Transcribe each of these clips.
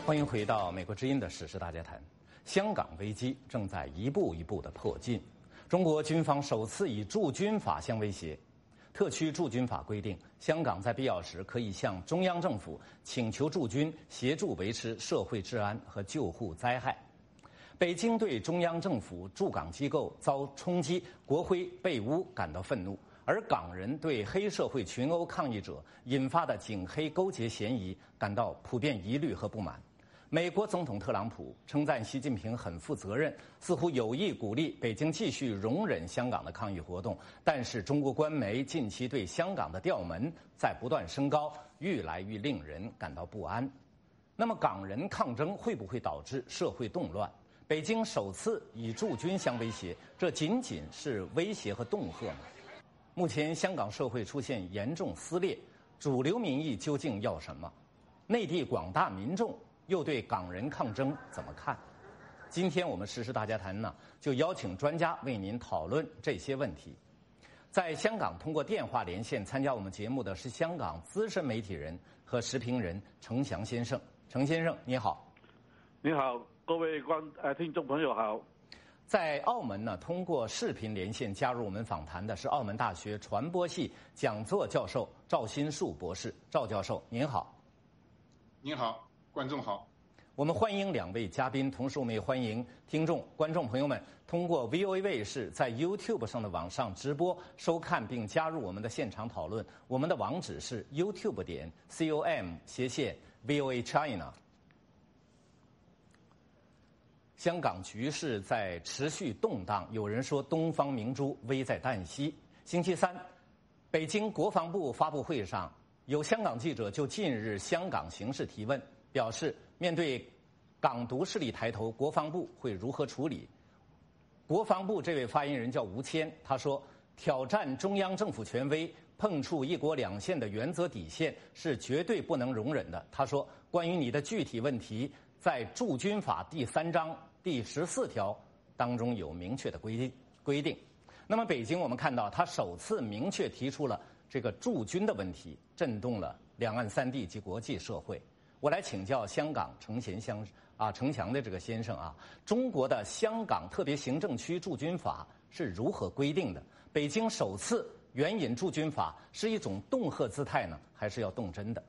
欢迎回到美国之音的时事大家谈。香港危机正在一步一步的迫近，中国军方首次以驻军法相威胁。特区驻军法规定，香港在必要时可以向中央政府请求驻军协助维持社会治安和救护灾害。北京对中央政府驻港机构遭冲击、国徽被污感到愤怒，而港人对黑社会群殴抗议者引发的警黑勾结嫌疑感到普遍疑虑和不满。美国总统特朗普称赞习近平很负责任，似乎有意鼓励北京继续容忍香港的抗议活动。但是中国官媒近期对香港的调门在不断升高，愈来愈令人感到不安。那么港人抗争会不会导致社会动乱？北京首次以驻军相威胁，这仅仅是威胁和恫吓吗？目前香港社会出现严重撕裂，主流民意究竟要什么？内地广大民众又对港人抗争怎么看？今天我们时事大家谈呢，就邀请专家为您讨论这些问题。在香港通过电话连线参加我们节目的是香港资深媒体人和时评人程翔先生。程先生你好。 你好，各位听众朋友好。 在澳门呢，通过视频连线加入我们访谈的是澳门大学传播系讲座教授赵新树博士。赵教授您好。 您好，观众好。 我们欢迎两位嘉宾，同时我们也欢迎听众、观众朋友们通过 VOA 卫视在 YouTube 上的网上直播收看并加入我们的现场讨论。我们的网址是 youtube.com/VOA China。香港局势在持续动荡，有人说东方明珠危在旦夕。星期三，北京国防部发布会上，有香港记者就近日香港形势提问，表示面对港独势力抬头，国防部会如何处理？国防部这位发言人叫吴谦，他说，挑战中央政府权威、碰触一国两线的原则底线是绝对不能容忍的。他说，关于你的具体问题，在驻军法第3章第14条当中有明确的规定。那么北京我们看到，他首次明确提出了这个驻军的问题，震动了两岸三地及国际社会。我来请教香港程翔的这个先生啊，中国的香港特别行政区驻军法是如何规定的？北京首次援引驻军法是一种恫吓姿态呢，还是要动真的？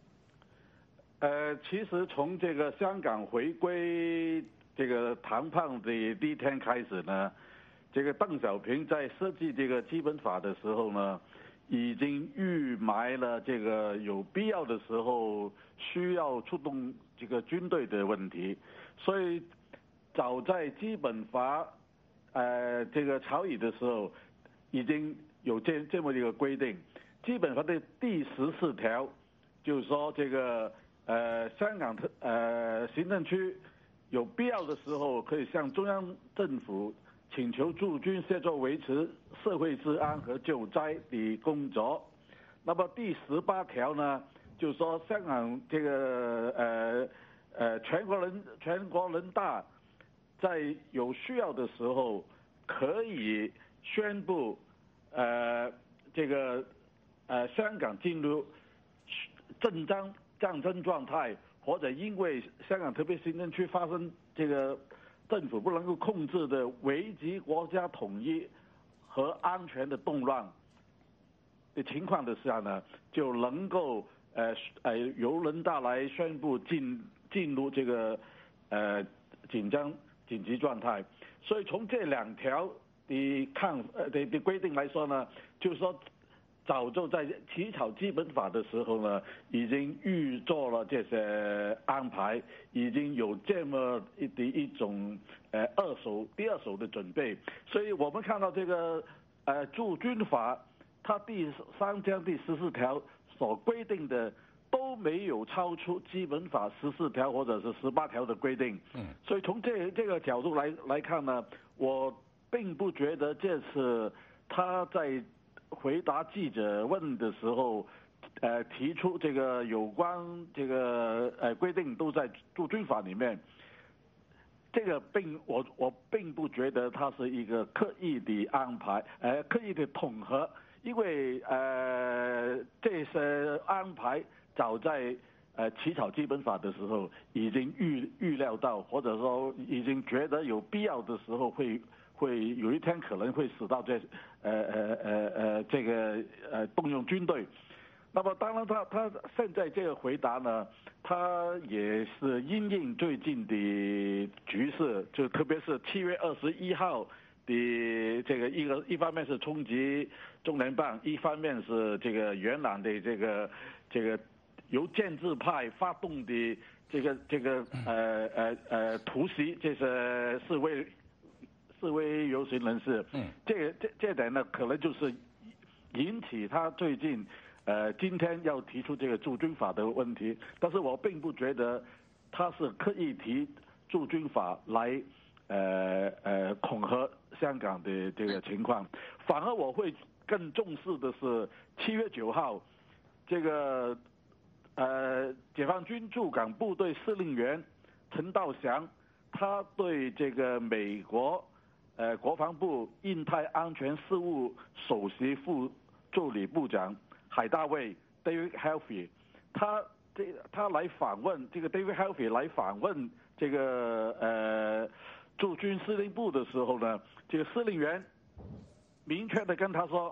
其实从这个香港回归这个谈判的第一天开始呢，这个邓小平在设计这个基本法的时候呢，已经预埋了这个有必要的时候需要出动这个军队的问题，所以早在基本法这个草拟的时候，已经有这么一个规定。基本法的第14条就是说，这个香港行政区有必要的时候可以向中央政府请求驻军协助维持社会治安和救灾的工作。那么第18条呢，就是说香港这个全国人大在有需要的时候可以宣布这个香港进入战争状态，或者因为香港特别行政区发生这个政府不能够控制的危及国家统一和安全的动乱的情况的下呢，就能够由人大来宣布进入这个紧急状态。所以从这2条的规定来说呢，就是说早就在起草基本法的时候呢，已经预做了这些安排，已经有这么一种第二手的准备。所以我们看到这个驻军法，它第3章第14条所规定的都没有超出基本法14条或者是18条的规定。所以从这个角度来看呢，我并不觉得这次他在回答记者问的时候，提出这个有关这个规定都在驻军法里面，这个我并不觉得它是一个刻意的安排，刻意的统合，因为这些安排早在起草基本法的时候，已经预料到，或者说已经觉得有必要的时候会有一天可能会使到这个动用军队。那么当然他现在这个回答呢，他也是因应最近的局势，就特别是7月21号的这个一方面是冲击中联办，一方面是这个元朗的这个由建制派发动的这个突袭，这些示威游行人士，这点呢，可能就是引起他最近今天要提出这个驻军法的问题。但是我并不觉得他是刻意提驻军法来恐吓香港的这个情况，反而我会更重视的是7月9号这个解放军驻港部队司令员陈道祥，他对这个美国国防部印太安全事务首席副助理部长海大卫 David Helfie， 他来访问这个 David Helfie 来访问这个驻军司令部的时候呢，这个司令员明确的跟他说，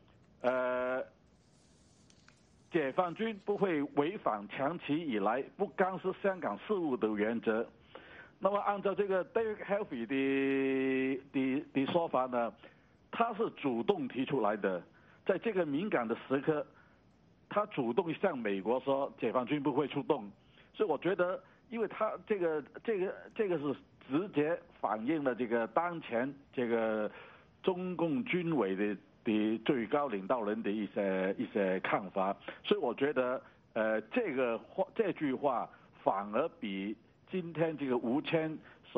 解放军不会违反长期以来不干涉香港事务的原则。那么按照这个 David Helfie 的说法呢，他是主动提出来的，在这个敏感的时刻，他主动向美国说解放军不会出动。所以我觉得，因为他这个是直接反映了这个当前这个中共军委的最高领导人的一些看法，所以我觉得这句话反而比今天这个吴谦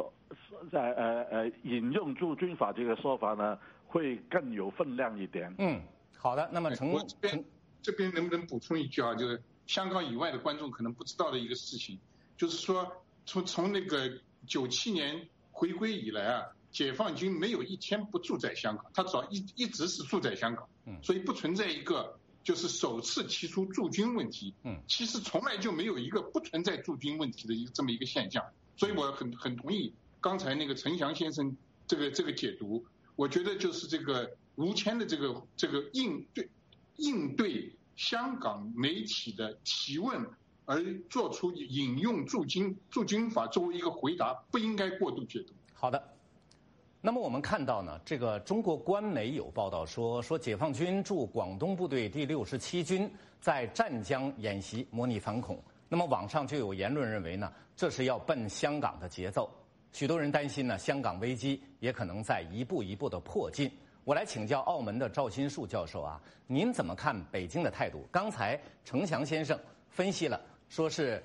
引用驻军法这个说法呢，会更有分量一点。 好的。那么这边能不能补充一句啊？就是香港以外的观众可能不知道的一个事情，就是说从那个97年回归以来啊，解放军没有一天不驻在香港，他一直是驻在香港，所以不存在一个就是首次提出驻军问题，其实从来就没有一个不存在驻军问题的这么一个现象，所以我很同意刚才那个陈翔先生这个解读，我觉得就是这个吴谦的这个应对香港媒体的提问而做出引用驻军法作为一个回答，不应该过度解读。 好的。那么我们看到呢，这个中国官媒有报道说解放军驻广东部队第67军在湛江演习模拟反恐。那么网上就有言论认为呢，这是要奔香港的节奏。许多人担心呢，香港危机也可能在一步一步的迫近。我来请教澳门的赵新树教授啊，您怎么看北京的态度？刚才程翔先生分析了，说是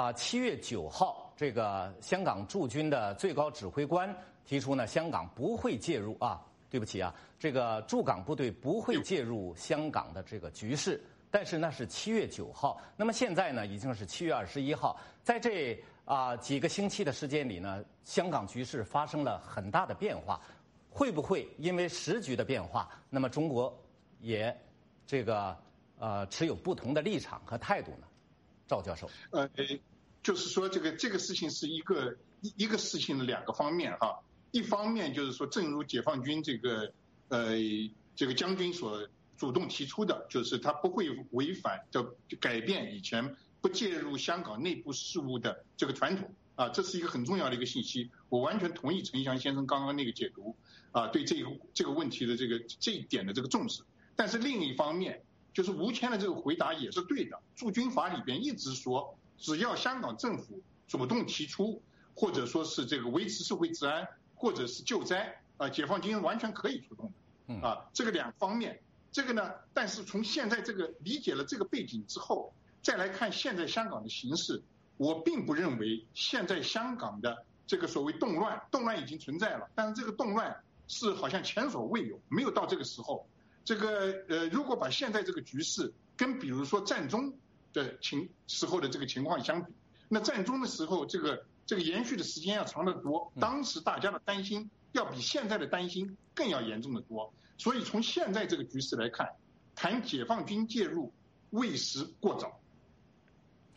7月9号这个香港驻军的最高指挥官提出呢，香港不会介入对不起这个驻港部队不会介入香港的这个局势。但是那是7月9号，那么现在呢已经是7月21号，在这几个星期的时间里呢，香港局势发生了很大的变化。会不会因为时局的变化，那么中国也这个持有不同的立场和态度呢？赵教授， 就是说这个事情是一个事情的两个方面哈。一方面就是说，正如解放军这个将军所主动提出的，就是他不会违反改变以前不介入香港内部事务的这个传统这是一个很重要的一个信息。我完全同意陈翔先生刚刚那个解读对这个问题的这一点的这个重视。但是另一方面，就是吴谦的这个回答也是对的。驻军法里边一直说，只要香港政府主动提出，或者说是这个维持社会治安，或者是救灾解放军完全可以出动的这个两方面。这个呢，但是从现在这个理解了这个背景之后，再来看现在香港的形势，我并不认为现在香港的这个所谓动乱已经存在了，但是这个动乱是好像前所未有，没有到这个时候。这个如果把现在这个局势跟比如说战中的时候的这个情况相比，那战中的时候这个延续的时间要长得多，当时大家的担心要比现在的担心更要严重的多。所以从现在这个局势来看，谈解放军介入为时过早。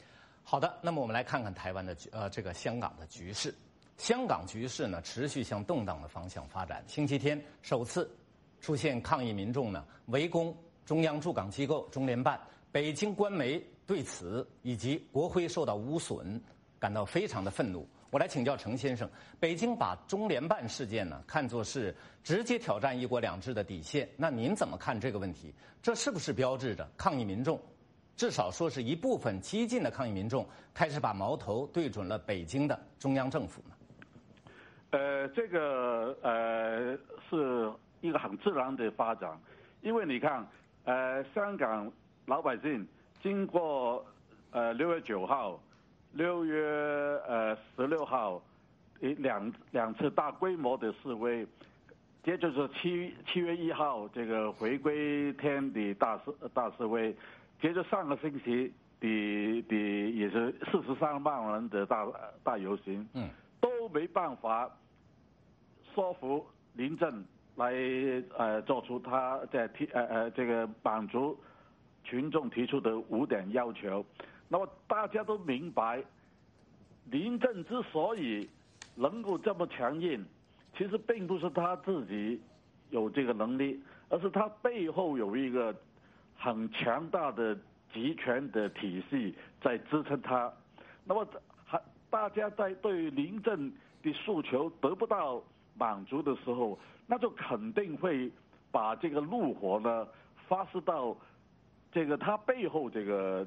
好的，那么我们来看看台湾的这个香港的局势。香港局势呢持续向动荡的方向发展。星期天首次出现抗议民众呢围攻中央驻港机构中联办，北京官媒对此以及国徽受到污损感到非常的愤怒。我来请教程先生，北京把中联办事件呢看作是直接挑战一国两制的底线，那您怎么看这个问题？这是不是标志着抗议民众，至少说是一部分激进的抗议民众开始把矛头对准了北京的中央政府呢？ 这个是一个很自然的发展，因为你看，香港老百姓经过6月9号、6月16号两次大规模的示威，接着是7月1号这个回归天的大示威，接着上个星期也是43万人的大游行，都没办法说服林郑来做出他在这个满足群众提出的5点要求。那么大家都明白，林郑之所以能够这么强硬，其实并不是他自己有这个能力，而是他背后有一个很强大的集权的体系在支撑他。那么大家在对林郑的诉求得不到满足的时候，那就肯定会把这个怒火呢发射到这个他背后这个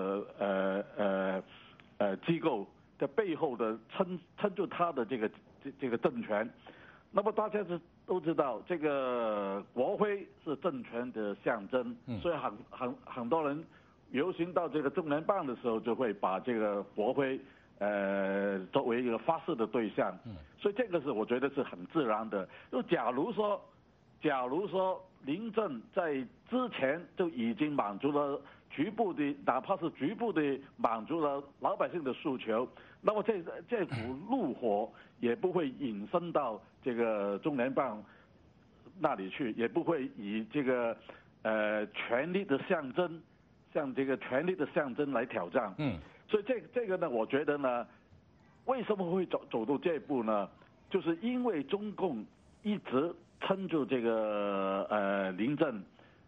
机构的背后的撑住他的这个政权。那么大家都知道，这个国徽是政权的象征，所以很多人游行到这个中联办的时候，就会把这个国徽作为一个发射的对象，所以这个是我觉得是很自然的。就假如说林郑在之前就已经满足了局部的，哪怕是局部的满足了老百姓的诉求，那么这股怒火也不会引申到这个中联办那里去，也不会以这个权力的象征，像这个权力的象征来挑战。所以这个呢，我觉得呢，为什么会走到这一步呢？就是因为中共一直撑住这个林郑，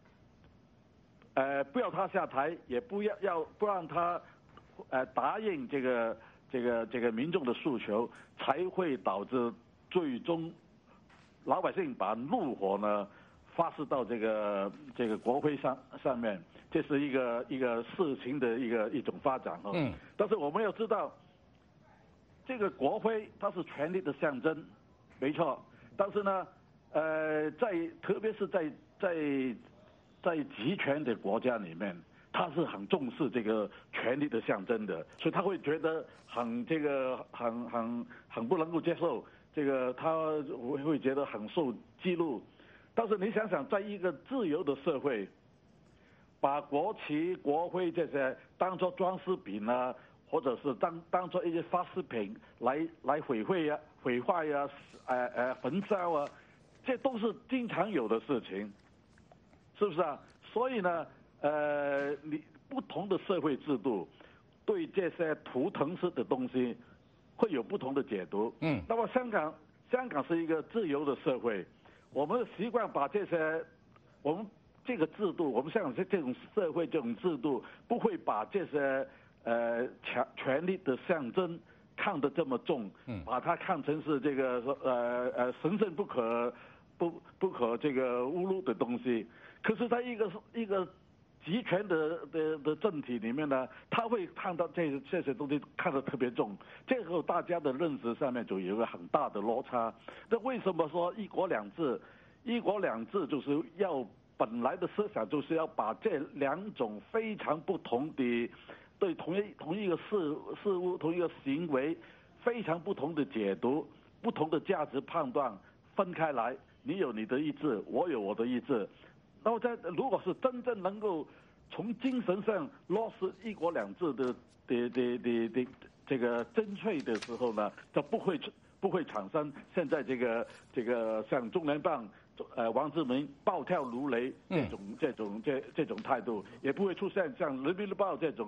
不要他下台，也不让他答应这个民众的诉求，才会导致最终老百姓把怒火呢发射到这个国徽上面。这是一个事情的一种发展但是我们要知道，这个国徽它是权力的象征，没错。但是呢，特别是在集权的国家里面，他是很重视这个权力的象征的，所以他会觉得很不能够接受，这个他会觉得很受激怒。但是你想想，在一个自由的社会，把国旗、国徽这些当作装饰品啊，或者是当作一些发饰品来毁坏呀、焚烧啊，这都是经常有的事情，是不是啊？所以呢，你不同的社会制度对这些图腾式的东西会有不同的解读。那么香港是一个自由的社会，我们习惯把我们这个制度，我们香港这种社会这种制度，不会把这些权力的象征看得这么重，把它看成是这个神圣不可这个侮辱的东西。可是在一个集权的政体里面呢，他会看到这些东西看得特别重，这时候大家的认识上面就有一个很大的落差。那为什么说一国两制？一国两制就是本来的思想就是要把这两种非常不同的对同一个事物、同一个行为非常不同的解读、不同的价值判断分开来，你有你的意志，我有我的意志。那么如果是真正能够从精神上落实一国两制的这个精粹的时候呢，就不会产生现在这个像中联办王志民暴跳如雷这种态度，也不会出现像人民日报这种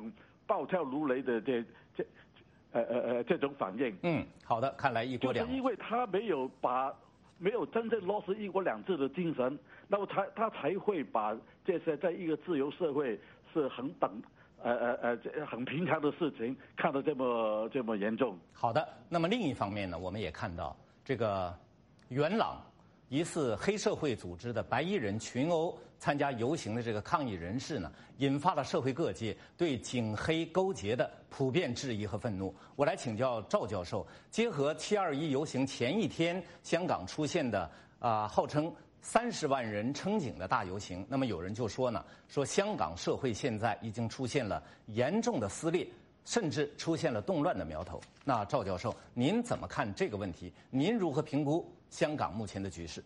暴跳如雷的这种反应。 好的，看来一国两制， 就是因为他没有真正落实一国两制的精神，那么他才会把这些在一个自由社会是很平常的事情看得这么严重。 好的，那么另一方面呢，我们也看到这个元朗疑似黑社会组织的白衣人群殴参加游行的这个抗议人士呢，引发了社会各界对警黑勾结的普遍质疑和愤怒。我来请教赵教授，结合721游行前一天香港出现的号称30万人撑警的大游行，那么有人就说呢，说香港社会现在已经出现了严重的撕裂，甚至出现了动乱的苗头。那赵教授，您怎么看这个问题？您如何评估香港目前的局势？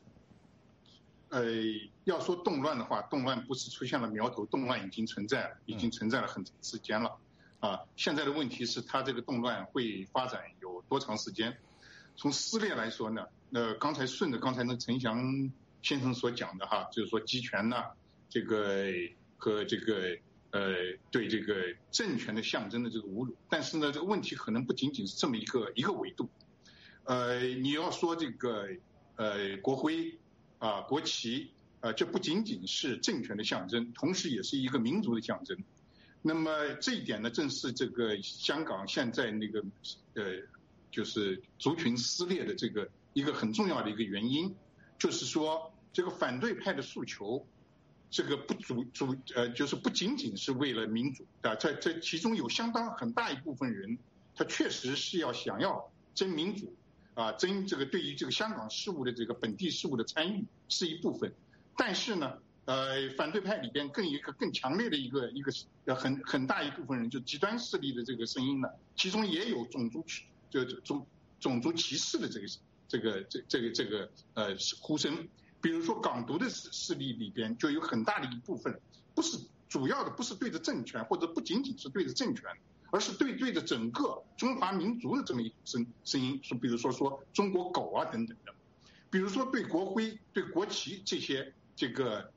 要说动乱的话，动乱不是出现了苗头，动乱已经存在了很长时间了。现在的问题是它这个动乱会发展有多长时间？从撕裂来说呢，刚才那陈翔先生所讲的就是说集权呢，这个和这个对这个政权的象征的这个侮辱。但是呢，这个问题可能不仅仅是这么一个维度。你要说这个国徽国旗这不仅仅是政权的象征，同时也是一个民族的象征。那么这一点呢，正是这个香港现在那个就是族群撕裂的这个一个很重要的一个原因，就是说这个反对派的诉求，这个就是不仅仅是为了民主这其中有很大一部分人，他确实是想要争民主争这个对于这个香港事务的这个本地事务的参与是一部分，但是呢，反对派里边更强烈的一个很大一部分人，就极端势力的这个声音呢，其中也有种族歧视的这个呼声。比如说港独的势力里边就有很大的一部分，主要的不是对着政权，或者不仅仅是对着政权，而是对着整个中华民族的这么一声音，比如说中国狗等等的，比如说对国徽、对国旗这些这个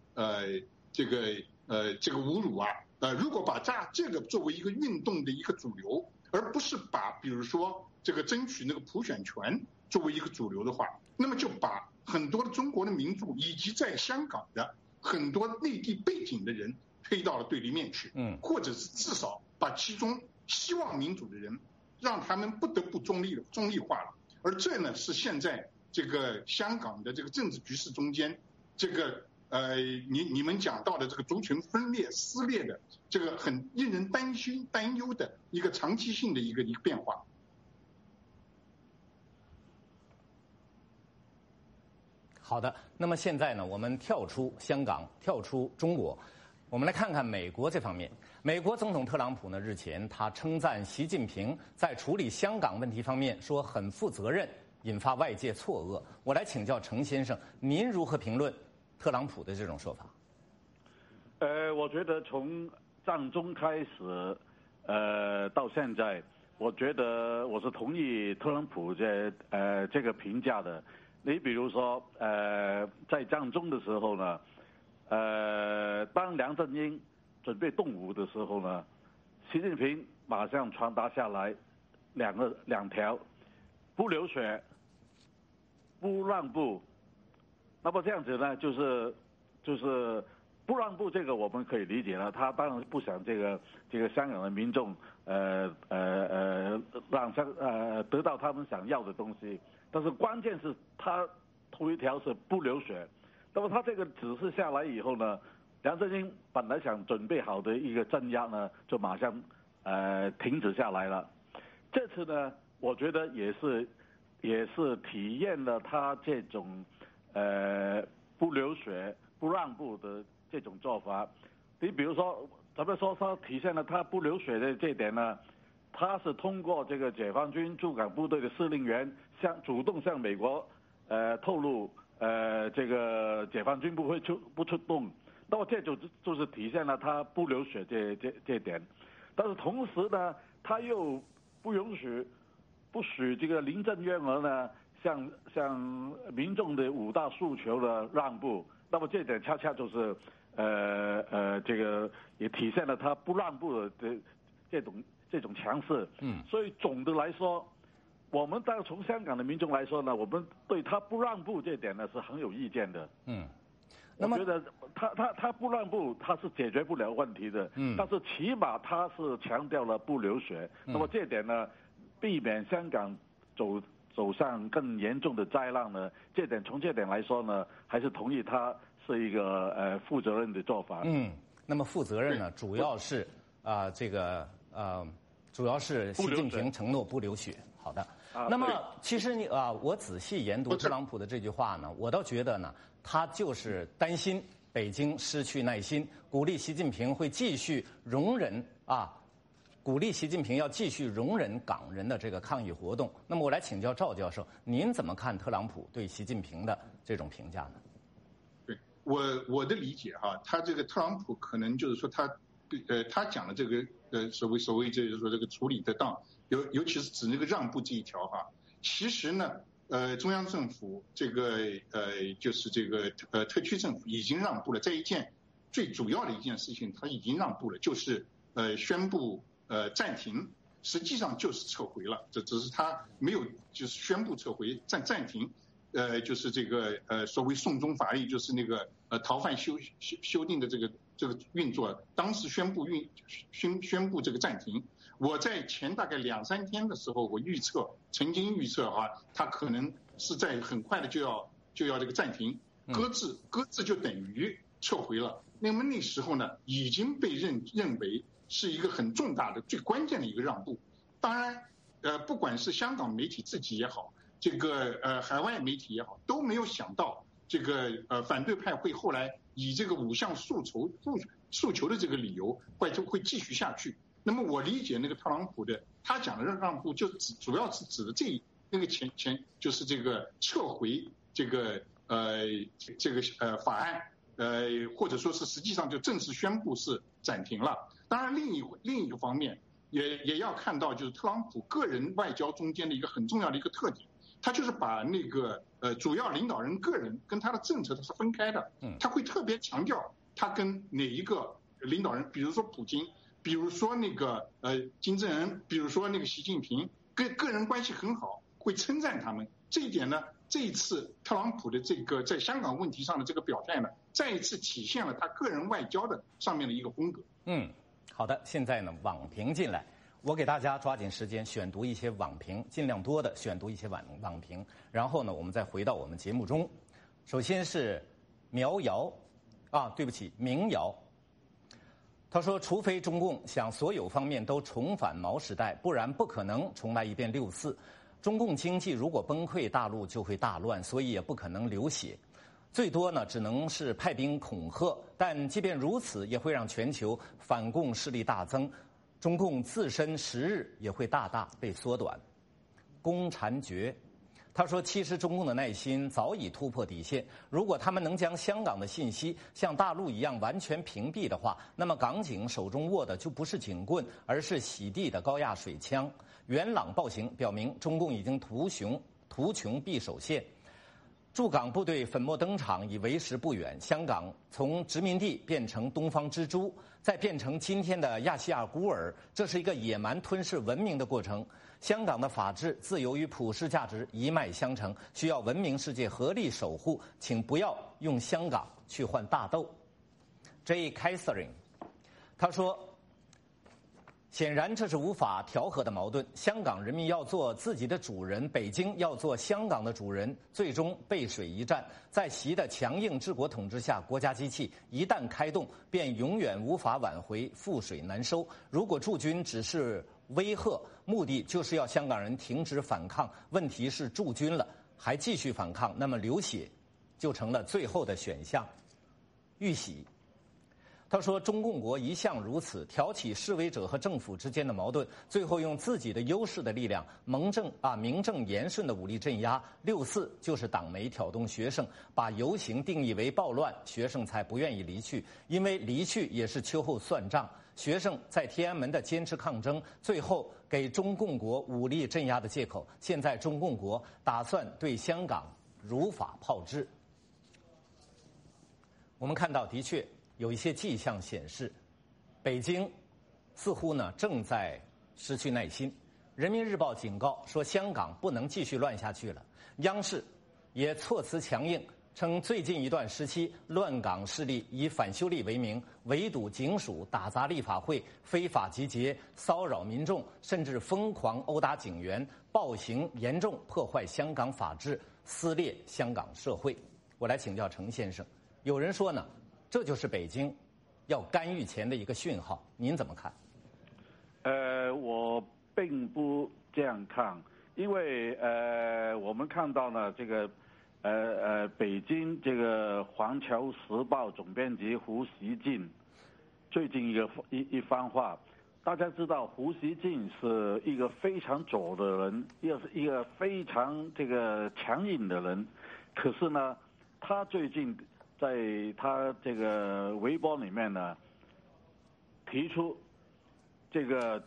侮辱如果把这个作为一个运动的一个主流，而不是把比如说这个争取那个普选权作为一个主流的话，那么就把很多的中国的民众以及在香港的很多内地背景的人推到了对立面去，或者是至少把其中希望民主的人让他们不得不中立化了。而这呢，是现在这个香港的这个政治局势中间这个你们讲到的这个族群分裂撕裂的这个很令人担忧的一个长期性的一个变化。 好的，那么现在呢，我们跳出香港，跳出中国，我们来看看美国这方面。美国总统特朗普呢，日前他称赞习近平在处理香港问题方面说很负责任，引发外界错愕。我来请教程先生，您如何评论特朗普的这种说法？ 我觉得从战中开始，到现在，我觉得我是同意特朗普这个评价的。你比如说，在战中的时候呢，当梁振英准备动武的时候呢，习近平马上传达下来两条：不流血，不让步。那么这样子呢，就是不让步，这个我们可以理解了。他当然不想这个香港的民众让得到他们想要的东西。但是关键是他头一条是不流血，那么他这个指示下来以后呢，梁振英本来想准备好的一个镇压呢，就马上停止下来了。这次呢，我觉得也是体验了他这种不流血不让步的这种做法。你比如说，咱们说他体现了他不流血的这点呢，他是通过这个解放军驻港部队的司令员主动向美国透露这个解放军不出动，那么这就是体现了他不流血这点。但是同时呢，他又不许这个林郑月娥呢向民众的5大诉求的让步，那么这点恰恰就是这个也体现了他不让步的这种强势。所以总的来说，我们当然从香港的民众来说呢，我们对他不让步这点呢是很有意见的。我觉得他不让步，他是解决不了问题的。但是起码他是强调了不流血。那么这点呢，避免香港走上更严重的灾难呢，从这点来说呢，还是同意他是一个负责任的做法。 那么负责任呢，主要是主要是习近平承诺不流血。好的。那么其实我仔细研读特朗普的这句话呢，我倒觉得呢，他就是担心北京失去耐心，鼓励习近平会继续容忍鼓励习近平要继续容忍港人的这个抗议活动。那么我来请教赵教授，您怎么看特朗普对习近平的这种评价呢？ 对我的理解他这个特朗普可能就是说他讲的这个所谓就是说这个处理得当，尤其是指那个让步这一条其实呢中央政府这个就是这个特区政府已经让步了，在一件最主要的一件事情他已经让步了，就是宣布暂停，实际上就是撤回了，这只是他没有就是宣布撤回暂停，就是这个所谓送中法律，就是那个逃犯修订的这个运作，当时宣布这个暂停。我在前大概2-3天的时候，我曾经预测他可能是在很快的就要这个暂停，搁置就等于撤回了。那么那时候呢，已经被认为是一个很重大的、最关键的一个让步。当然，不管是香港媒体自己也好，这个海外媒体也好，都没有想到这个反对派会后来以这个5项诉求的这个理由会继续下去。那么我理解那个特朗普的他讲的让步，就主要是指的那个前就是这个撤回这个法案，或者说是实际上就正式宣布是暂停了。当然另一个方面也要看到，就是特朗普个人外交中间的一个很重要的一个特点，他就是把那个主要领导人个人跟他的政策他是分开的。他会特别强调他跟哪一个领导人，比如说普京，比如说那个金正恩，比如说那个习近平，跟个人关系很好，会称赞他们。这一点呢，这一次特朗普的这个在香港问题上的这个表态呢，再一次体现了他个人外交的上面的一个风格。 好的，现在呢网评进来，我给大家抓紧时间选读一些网评，尽量多的选读一些网评，然后呢我们再回到我们节目中。首先是苗瑶明瑶，他说，除非中共想所有方面都重返毛时代，不然不可能重来一遍6·4。中共经济如果崩溃，大陆就会大乱，所以也不可能流血，最多呢只能是派兵恐吓，但即便如此，也会让全球反共势力大增，中共自身时日也会大大被缩短。龚婵觉，他说，其实中共的耐心早已突破底线，如果他们能将香港的信息像大陆一样完全屏蔽的话，那么港警手中握的就不是警棍，而是洗地的高压水枪。元朗暴行表明，中共已经图穷匕首现，驻港部队粉墨登场已为时不远。香港从殖民地变成东方之珠，再变成今天的亚细亚孤儿，这是一个野蛮吞噬文明的过程。香港的法治、自由与普世价值一脉相承，需要文明世界合力守护，请不要用香港去换大豆。J. Catherine， 他说，显然这是无法调和的矛盾。香港人民要做自己的主人，北京要做香港的主人，最终背水一战。在习的强硬治国统治下，国家机器一旦开动，便永远无法挽回，覆水难收。如果驻军只是威吓，目的就是要香港人停止反抗，问题是驻军了还继续反抗，那么流血就成了最后的选项。玉玺，他说，中共国一向如此，挑起示威者和政府之间的矛盾，最后用自己的优势的力量名正言顺的武力镇压。6·4就是党媒挑动学生把游行定义为暴乱，学生才不愿意离去，因为离去也是秋后算账。学生在天安门的坚持抗争，最后给中共国武力镇压的借口。现在中共国打算对香港如法炮制。我们看到，的确有一些迹象显示，北京似乎呢正在失去耐心。人民日报警告说，香港不能继续乱下去了。央视也措辞强硬，称最近一段时期，乱港势力以反修例为名，围堵警署、打砸立法会、非法集结、骚扰民众，甚至疯狂殴打警员，暴行严重破坏香港法治，撕裂香港社会。我来请教程先生，有人说呢，这就是北京要干预前的一个讯号，您怎么看？ 我并不这样看，因为我们看到呢，这个北京这个《环球时报》总编辑胡锡进最近一番话，大家知道胡锡进是一个非常左的人，一个非常这个强硬的人，可是呢，他最近在他这个微博里面呢，提出这个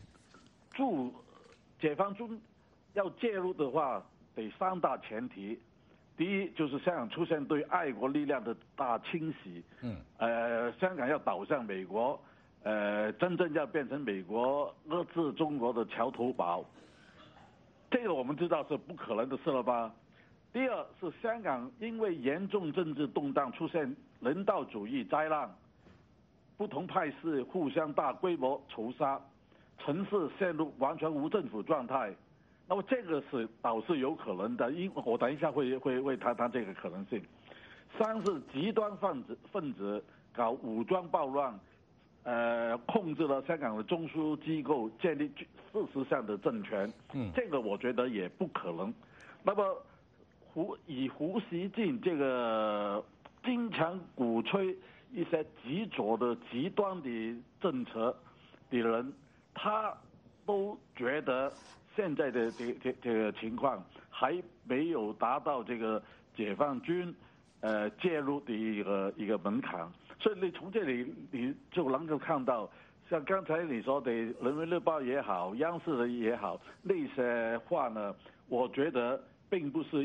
解放军要介入的话，得3大前提。第一，就是香港出现对爱国力量的大清洗，香港要倒向美国，真正要变成美国遏制中国的桥头堡，这个我们知道是不可能的事了吧？第二是香港因为严重政治动荡出现人道主义灾难，不同派系互相大规模仇杀，城市陷入完全无政府状态。那么这个是倒是有可能的，因为我等一下会谈这个可能性。3是极端分子搞武装暴乱，控制了香港的中枢机构，建立事实上的政权。这个我觉得也不可能。那么胡锡进这个经常鼓吹一些极左的极端的政策的人，他都觉得现在的这个情况还没有达到这个解放军介入的一个门槛，所以你从这里你就能够看到，像刚才你说的《人民日报》也好，央视的也好，那些话呢，我觉得并不是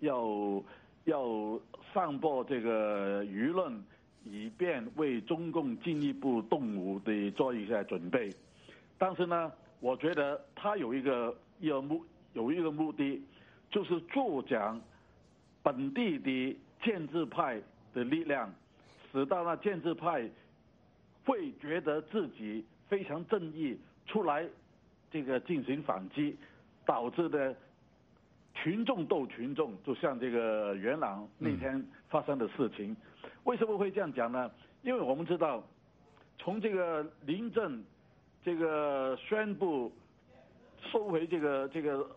要散播这个舆论，以便为中共进一步动武的做一些准备。但是呢，我觉得他有一个目的，就是助长本地的建制派的力量，使到那建制派会觉得自己非常正义，出来这个进行反击，导致的群众斗群众，就像这个元朗那天发生的事情。为什么会这样讲呢？因为我们知道，从这个林郑这个宣布收回这个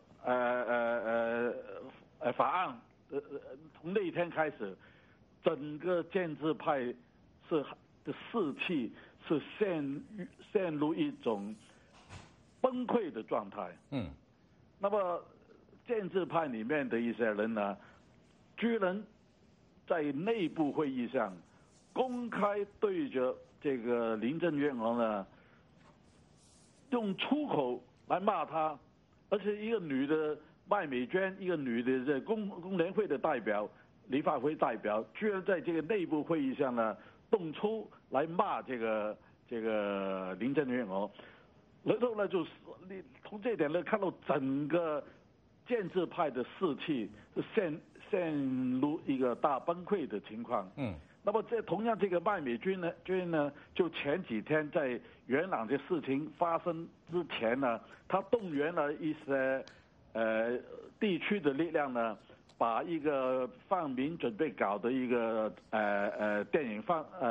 法案，从那一天开始，整个建制派的士气是陷入一种崩溃的状态。那么建制派里面的一些人呢，居然在内部会议上公开对着这个林郑月娥呢，用粗口来骂他，而且一个女的麦美娟，一个女的这工联会的代表、立法会代表，居然在这个内部会议上呢，动粗来骂这个林郑月娥。然后呢，就是你从这点呢看到整个建制派的士气是陷入一个大崩溃的情况。那么同样这个麦美娟呢，就前几天在元朗的事情发生之前呢，他动员了一些地区的力量呢，把一个泛民准备搞的一个电影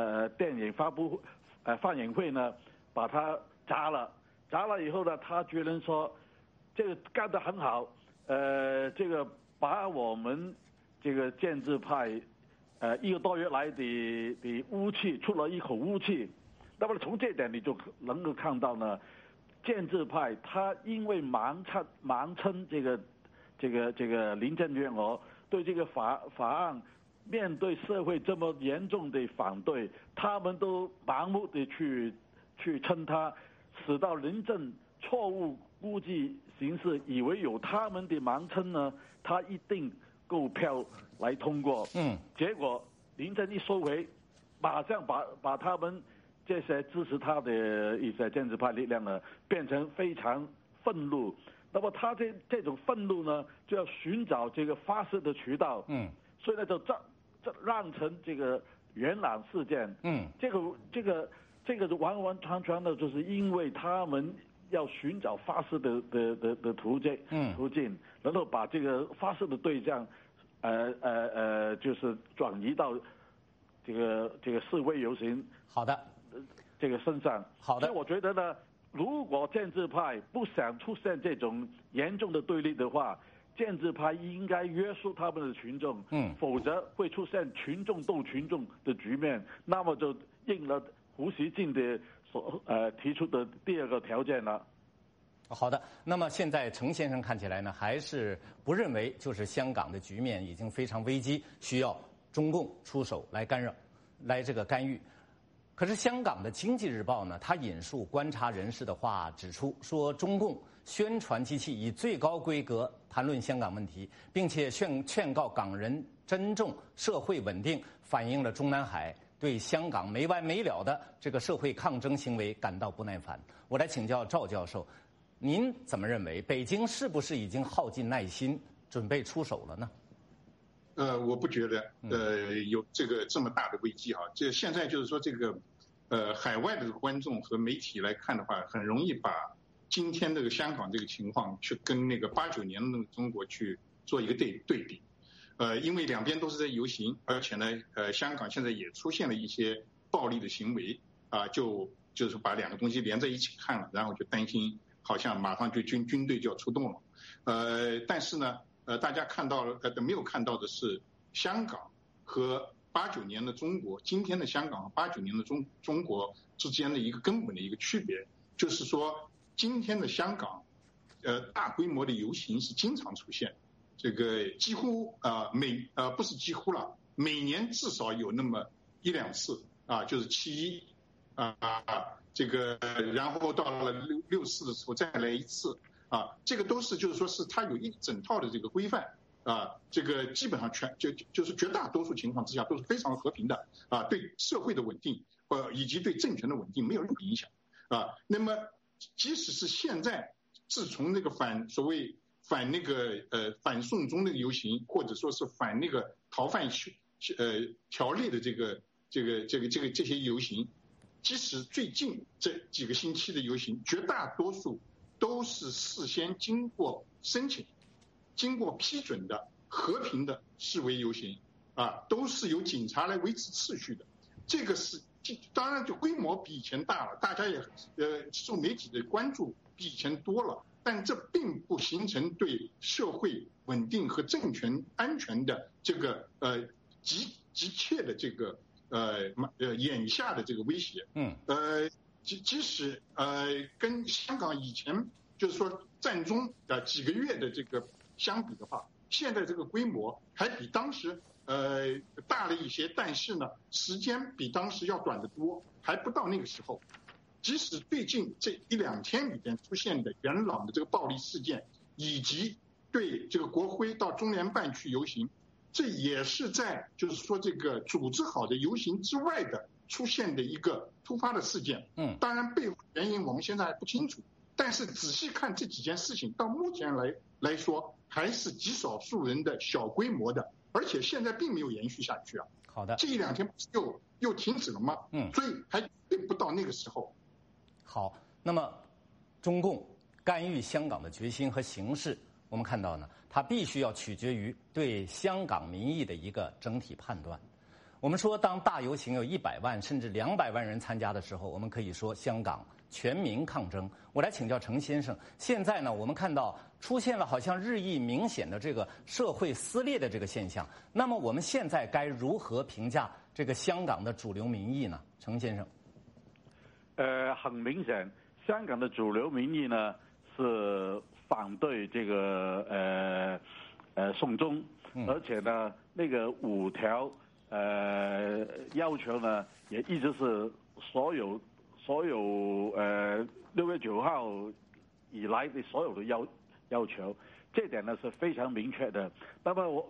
放映会呢，把它砸了以后呢，他居然说这个干得很好，这个把我们这个建制派1个多月来的污气出了一口污气。那么从这点你就能够看到呢，建制派他因为盲称这个林郑月娥对这个法案面对社会这么严重的反对，他们都盲目的去称他，使到林郑错误估计形势，以为有他们的盲称呢，他一定够票来通过。结果林郑一收回，马上把他们这些支持他的一些建制派力量呢，变成非常愤怒。那么他这种愤怒呢，就要寻找这个发泄的渠道。所以呢，就让成这个元朗事件。这个完完全全的就是因为他们要寻找发射的途径，然后把这个发射的对象，就是转移到这个示威游行好的这个身上。 好的， 所以我觉得呢，如果建制派不想出现这种严重的对立的话，建制派应该约束他们的群众，否则会出现群众斗群众的局面，那么就应了胡锡进的提出的第二个条件了。 好的，那么现在程先生看起来呢，还是不认为就是香港的局面已经非常危机，需要中共出手来干预。可是香港的《经济日报》呢，他引述观察人士的话指出，说中共宣传机器以最高规格谈论香港问题，并且劝告港人珍重社会稳定，反映了中南海对香港没完没了的这个社会抗争行为感到不耐烦。我来请教赵教授，您怎么认为？北京是不是已经耗尽耐心，准备出手了呢？ 我不觉得有这么大的危机哈。这现在就是说这个海外的观众和媒体来看的话，很容易把今天这个香港这个情况去跟那个89年的中国去做一个对比。因为两边都是在游行，而且呢香港现在也出现了一些暴力的行为啊，就是把两个东西连在一起看了，然后就担心好像马上就军队就要出动了。但是呢大家看到了没有看到的是香港和89年的中国，今天的香港和89年的中国之间的一个根本的一个区别，就是说今天的香港大规模的游行是经常出现，这个几乎不是几乎了，每年至少有那么1、2次啊，就是7·1这个然后到了6·4的时候再来一次啊，这个都是就是说是它有一整套的这个规范啊，这个基本上就是绝大多数情况之下都是非常和平的啊，对社会的稳定以及对政权的稳定没有任何影响啊。那么即使是现在，自从那个反送中那个游行，或者说是反那个逃犯条例的这些游行，即使最近这几个星期的游行，绝大多数都是事先经过申请、经过批准的和平的示威游行啊，都是由警察来维持秩序的。这个是当然就规模比以前大了，大家也受媒体的关注比以前多了，但这并不形成对社会稳定和政权安全的这个急切的这个眼下的这个威胁。即使跟香港以前就是说战中几个月的这个相比的话，现在这个规模还比当时大了一些，但是呢时间比当时要短得多，还不到那个时候。即使最近这1、2天里边出现的元朗的这个暴力事件，以及对这个国徽到中联办去游行，这也是在就是说这个组织好的游行之外的出现的一个突发的事件。当然背后原因我们现在还不清楚，但是仔细看这几件事情，到目前来说还是极少数人的小规模的，而且现在并没有延续下去啊。 好的， 这1、2天不是又停止了吗？所以还并不到那个时候。 好，那么中共干预香港的决心和形势，我们看到呢，它必须要取决于对香港民意的一个整体判断。我们说，当大游行有100万甚至200万人参加的时候，我们可以说香港全民抗争。我来请教程先生，现在呢，我们看到出现了好像日益明显的这个社会撕裂的这个现象，那么我们现在该如何评价这个香港的主流民意呢？程先生。 很明显，香港的主流民意呢是反对这个送中，而且呢那个5条要求呢也一直是所有6月9号以来的所有的要求，这点呢是非常明确的。那么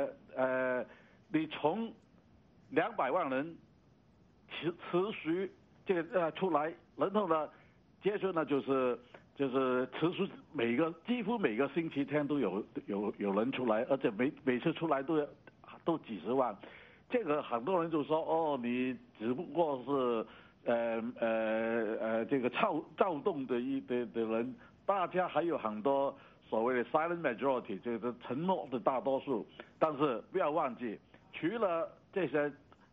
你从200万人持续这个出来，然后呢，接着呢就是持续几乎每个星期天都有人出来，而且每次出来都几十万。这个很多人就说哦，你只不过是这个躁动的人，大家还有很多所谓的 silent majority， 就是沉默的大多数。但是不要忘记，除了这些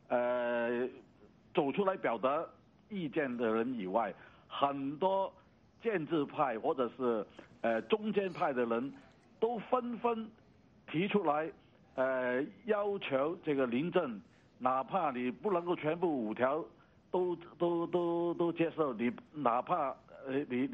走出来表达意见的人以外，很多建制派或者是中间派的人都纷纷提出来要求这个临阵，哪怕你不能够全部5条都接受，你哪怕你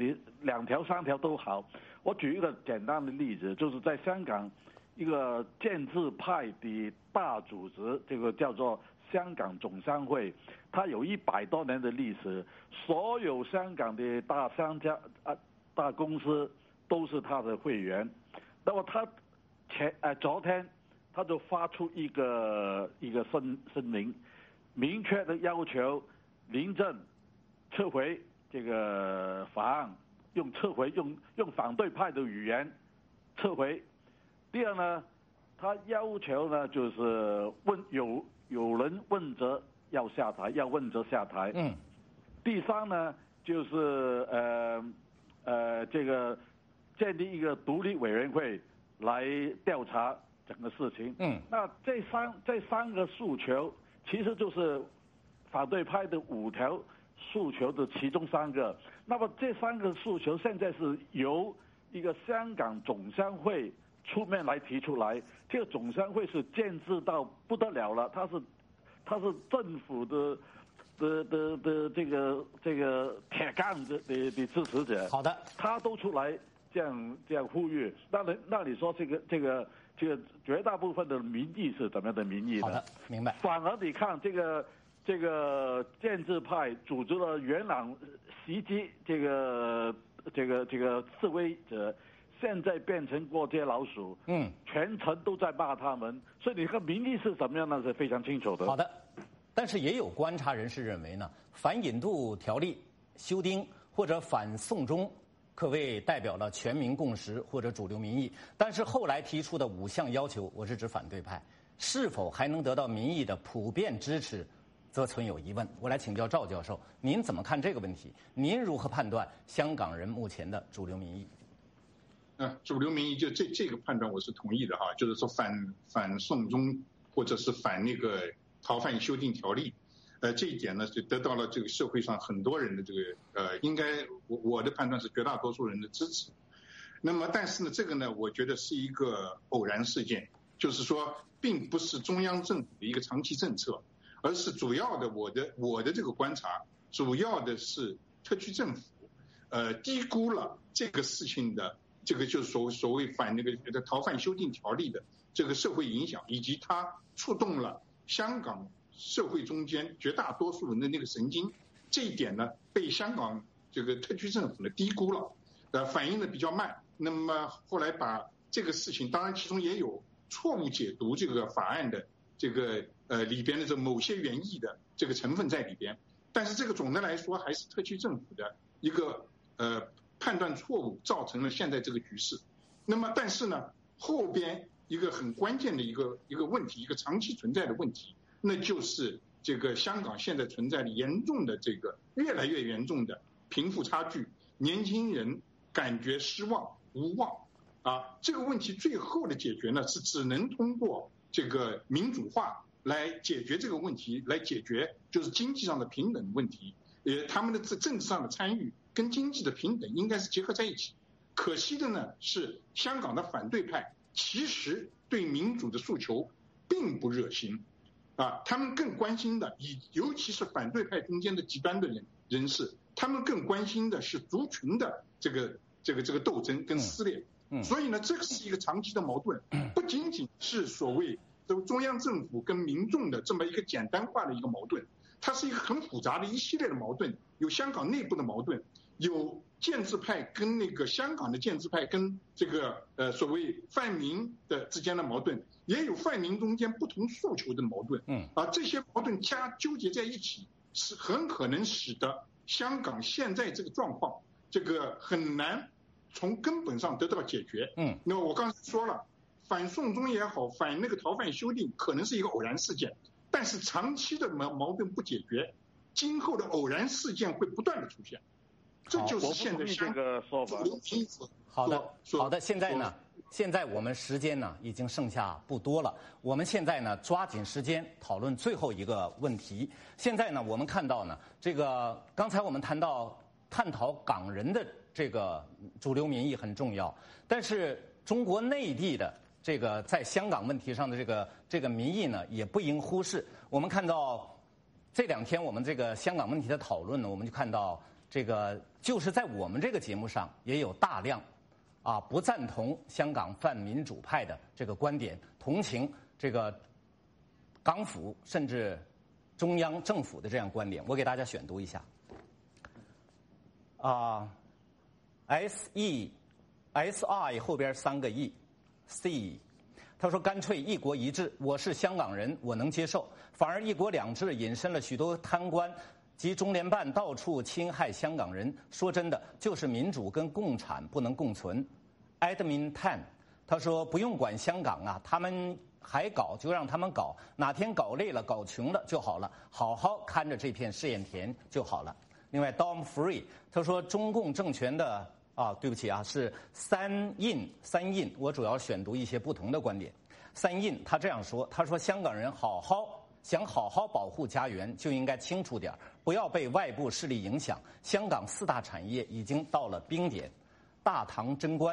2条3条都好。我举一个简单的例子，就是在香港一个建制派的大组织，这个叫做香港总商会，它有100多年的历史，所有香港的大商家大公司都是他的会员。那么他昨天他就发出一个声明，明确的要求临阵撤回这个法案，用反对派的语言撤回。第二呢，他要求呢就是有人问责要下台，要问责下台。第三呢就是这个建立一个独立委员会来调查整个事情。那这三个诉求其实就是反对派的5条诉求的其中3个。那么这3个诉求现在是由一个香港总商会出面来提出来。这个总商会是建制到不得了了，它是政府的这个铁杆的支持者。 好的， 他都出来这样呼吁。那你说这个绝大部分的民意是怎么样的民意呢？ 好的，明白。 反而你看这个建制派组织了元朗袭击这个示威者，现在变成过街老鼠，全城都在骂他们，所以你看民意是怎么样呢？是非常清楚的。 好的，但是也有观察人士认为呢，反引渡条例修订或者反送中，可谓代表了全民共识或者主流民意。但是后来提出的5项要求，我是指反对派，是否还能得到民意的普遍支持，则存有疑问。我来请教赵教授，您怎么看这个问题？您如何判断香港人目前的主流民意？ 主流民意就这个判断我是同意的哈，就是说反送中或者是反那个逃犯修订条例，这一点呢就得到了这个社会上很多人的这个应该我的判断是绝大多数人的支持。那么但是呢，这个呢我觉得是一个偶然事件，就是说并不是中央政府的一个长期政策，而是主要的我的这个观察，主要的是特区政府低估了这个事情的这个就是所谓反那个逃犯修订条例的这个社会影响，以及它触动了香港社会中间绝大多数人的那个神经，这一点呢被香港这个特区政府呢低估了，反应的比较慢。那么后来把这个事情，当然其中也有错误解读这个法案的这个里边的这某些原意的这个成分在里边，但是这个总的来说还是特区政府的一个判断错误造成了现在这个局势。那么但是呢，后边一个很关键的一个问题，一个长期存在的问题，那就是这个香港现在存在的严重的这个越来越严重的贫富差距，年轻人感觉失望无望这个问题最后的解决呢是只能通过这个民主化来解决这个问题，来解决就是经济上的平等问题，他们的政治上的参与跟经济的平等应该是结合在一起。可惜的呢是香港的反对派其实对民主的诉求并不热心他们更关心的尤其是反对派中间的极端的人士，他们更关心的是族群的这个斗争跟撕裂。所以呢这个是一个长期的矛盾，不仅仅是所谓中央政府跟民众的这么一个简单化的一个矛盾，它是一个很复杂的一系列的矛盾，有香港内部的矛盾，有建制派跟那个香港的建制派跟这个所谓泛民的之间的矛盾，也有泛民中间不同诉求的矛盾。这些矛盾纠结在一起， 是很可能使得香港现在这个状况，这个很难从根本上得到解决。那么我刚才说了，反送中也好，反那个逃犯修订可能是一个偶然事件，但是长期的矛盾不解决，今后的偶然事件会不断的出现。这就是现在这个说法。 好的，现在我们时间呢已经剩下不多了，我们现在呢抓紧时间讨论最后一个问题。现在呢我们看到呢，这个刚才我们探讨港人的这个主流民意很重要，但是中国内地的这个在香港问题上的这个民意呢也不应忽视。我们看到这2天我们这个香港问题的讨论呢，我们就看到这个就是在我们这个节目上也有大量不赞同香港泛民主派的这个观点，同情这个港府甚至中央政府的这样观点。我给大家选读一下。SI 后边3个 E，C， 他说干脆一国一制，我是香港人，我能接受，反而一国两制引申了许多贪官及中联办到处侵害香港人。说真的，就是民主跟共产不能共存。Admin Tan， 他说不用管香港啊，他们还搞就让他们搞，哪天搞累了、搞穷了就好了，好好看着这片试验田就好了。另外 Dom Free， 他说中共政权的对不起是三印，我主要选读一些不同的观点。三印他这样说，他说香港人想好好保护家园，就应该清楚点，不要被外部势力影响。香港4大产业已经到了冰点。大唐贞观，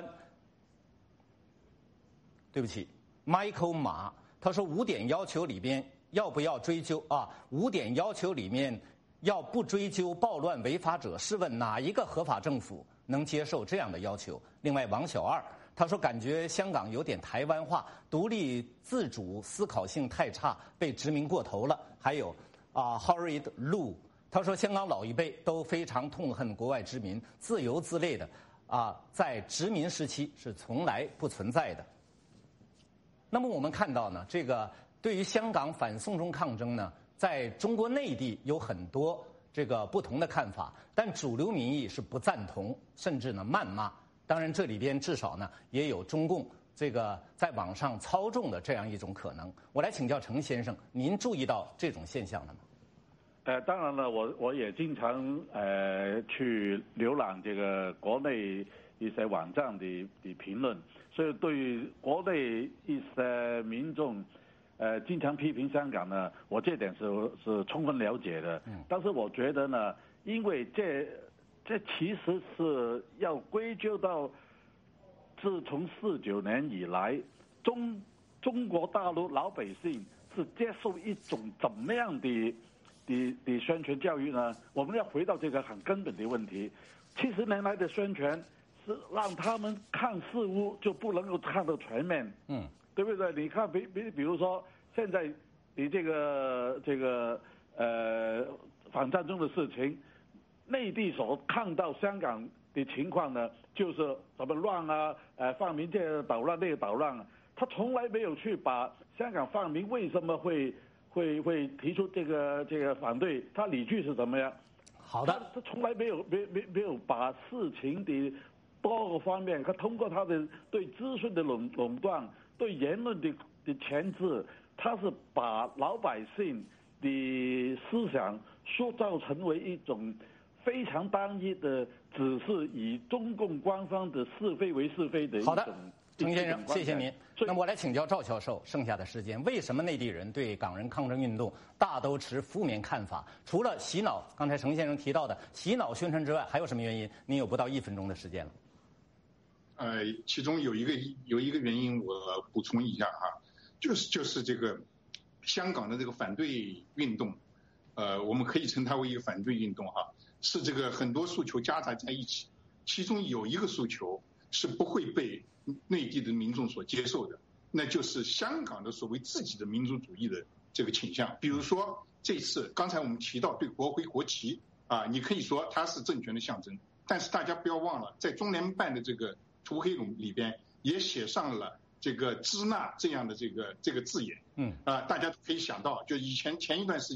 对不起 ，Michael 马，他说5点要求里边要不要追究5点要求里面要不追究暴乱违法者，试问哪一个合法政府能接受这样的要求？另外，王小二他说感觉香港有点台湾化，独立自主思考性太差，被殖民过头了。还有Horrid Lu， 他说香港老一辈都非常痛恨国外殖民，自由自类的在殖民时期是从来不存在的。那么我们看到呢，这个对于香港反送中抗争呢，在中国内地有很多这个不同的看法，但主流民意是不赞同，甚至呢谩骂。当然，这里边至少呢也有中共这个在网上操纵的这样一种可能。我来请教程先生，您注意到这种现象了吗？ 当然了，我也经常去浏览这个国内一些网站的评论，所以对于国内一些民众经常批评香港呢，我这点是充分了解的。但是我觉得呢，因为这其实是要归咎到自从49年以来，中国大陆老百姓是接受一种怎么样的宣传教育呢？我们要回到这个很根本的问题。70年来的宣传是让他们看事物就不能够看得全面，对不对？你看，比如说现在你这个反战争的事情，内地所看到香港的情况呢，就是什么乱泛民这个捣乱那个捣乱，他从来没有去把香港泛民为什么会提出这个反对，他理据是怎么样？ 好的， 他从来没有把事情的多个方面，他通过他的对资讯的垄断、对言论的钳制，他是把老百姓的思想塑造成为一种非常单一的，只是以中共官方的是非为是非的一种。 好的，程先生，谢谢您。那么我来请教赵教授，剩下的时间，为什么内地人对港人抗争运动大都持负面看法？除了洗脑，刚才程先生提到的洗脑宣传之外，还有什么原因？您有不到1分钟的时间了。 其中有一个原因，我补充一下就是这个香港的这个反对运动，我们可以称它为一个反对运动是这个很多诉求夹杂在一起，其中有一个诉求是不会被内地的民众所接受的，那就是香港的所谓自己的民族主义的这个倾向。比如说这次刚才我们提到对国徽国旗你可以说它是政权的象征，但是大家不要忘了，在中联办的这个涂黑龙里边也写上了这个支那这样的这个字眼。大家可以想到，就前一段时间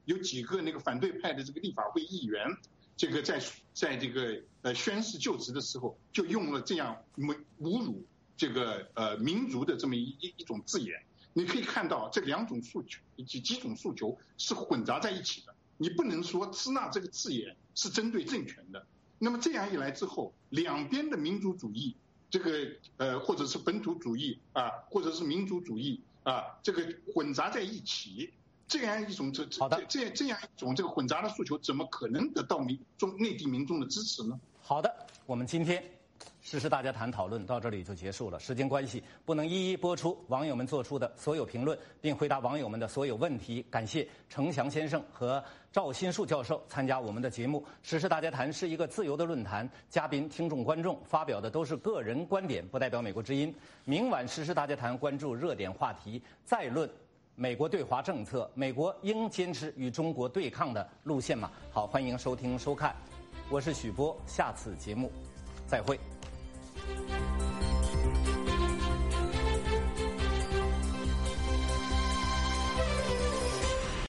有几个那个反对派的这个立法会议员，这个在这个宣誓就职的时候，就用了这样侮辱这个民族的这么一种字眼。你可以看到这两种诉求几种诉求是混杂在一起的，你不能说支那这个字眼是针对政权的。那么这样一来之后，两边的民族主义，这个或者是本土主义啊，或者是民族主义啊，这个混杂在一起，这样一种这样一种这个混杂的诉求，怎么可能得到内地民众的支持呢？ 好的，我们今天时事大家谈讨论到这里就结束了，时间关系不能一一播出网友们做出的所有评论，并回答网友们的所有问题。感谢程翔先生和赵新树教授参加我们的节目。时事大家谈是一个自由的论坛，嘉宾、听众、观众发表的都是个人观点，不代表美国之音。明晚时事大家谈关注热点话题，再论美国对华政策，美国应坚持与中国对抗的路线吗？好，欢迎收听收看，我是许波，下次节目再会。